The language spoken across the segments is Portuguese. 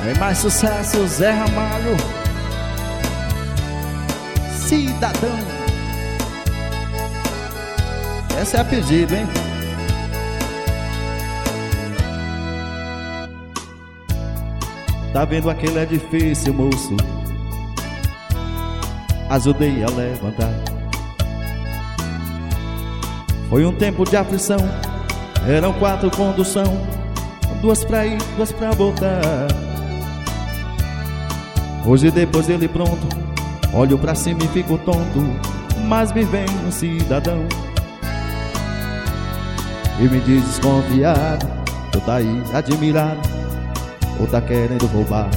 Tem mais sucesso, Zé Ramalho, Cidadão. Essa é a pedido, hein? Tá vendo aquele edifício, moço? Ajudei a levantar. Foi um tempo de aflição. Eram 4 condução, 2 pra ir, 2 pra voltar. Hoje depois dele pronto, olho pra cima e fico tonto, mas me vem um cidadão e me diz desconfiado: tu tá aí admirado ou tá querendo roubar?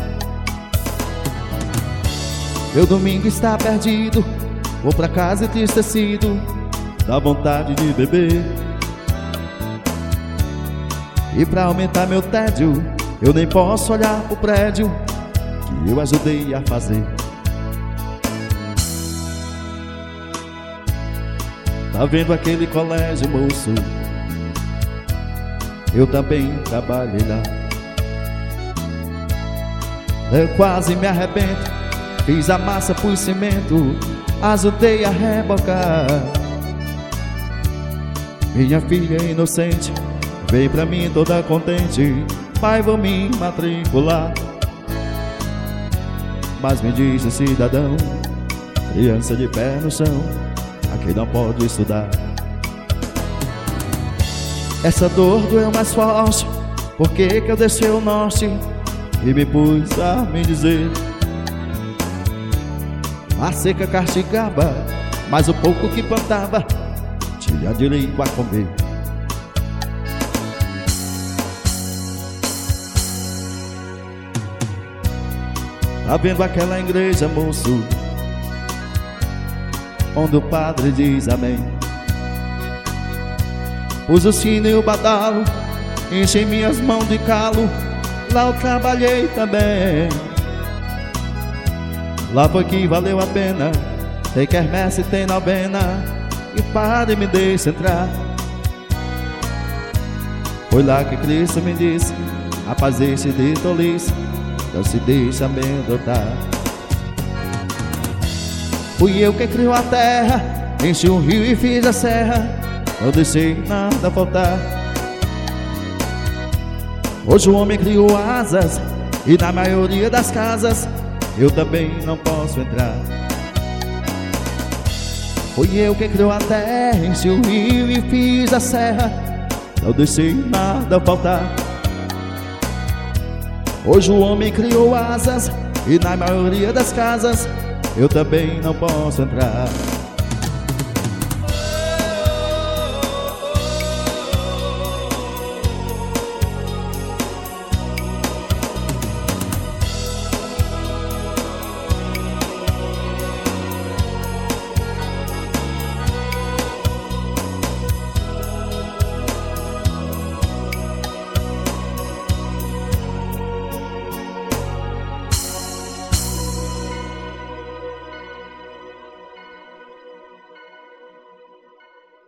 Meu domingo está perdido, vou pra casa entristecido, dá vontade de beber. E pra aumentar meu tédio, eu nem posso olhar pro prédio que eu ajudei a fazer. Tá vendo aquele colégio, moço? Eu também trabalhei lá. Eu quase me arrebento, fiz a massa por cimento, ajudei a rebocar. Minha filha inocente veio pra mim toda contente: pai, vou me matricular. Mas me diz, cidadão, criança de pé no chão, aqui não pode estudar. Essa dor doeu mais forte, por que que eu deixei o norte e me pus a me dizer? A seca castigava, mas o pouco que plantava tinha direito a comer. Tá vendo aquela igreja, moço, onde o padre diz amém? Pus o sino e o badalo, enchei minhas mãos de calo, lá eu trabalhei também. Lá foi que valeu a pena, tem quermesse, tem novena, e o padre me deixa entrar. Foi lá que Cristo me disse: rapaz, deixe de tolice, não se deixa amedrontar. Fui eu que criou a terra, enchi o rio e fiz a serra, não deixei nada faltar. Hoje o homem criou asas, e na maioria das casas eu também não posso entrar. Fui eu que criou a terra, enchi o rio e fiz a serra, não deixei nada faltar. Hoje o homem criou asas, e na maioria das casas eu também não posso entrar.